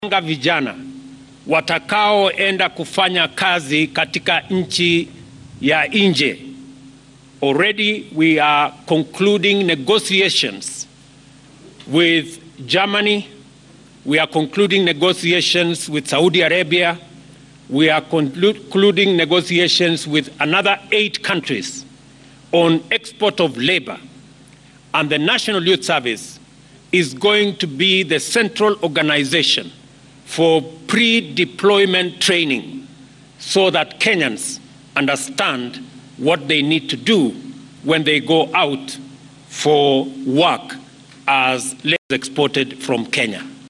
Vijana watakaoenda kufanya kazi katika nchi ya nje. Already we are concluding negotiations with Germany. We are concluding negotiations with Saudi Arabia. We are concluding negotiations with another 8 countries on export of labor. And the National Youth Service is going to be the central organization for pre-deployment training so that Kenyans understand what they need to do when they go out for work as labor exported from Kenya.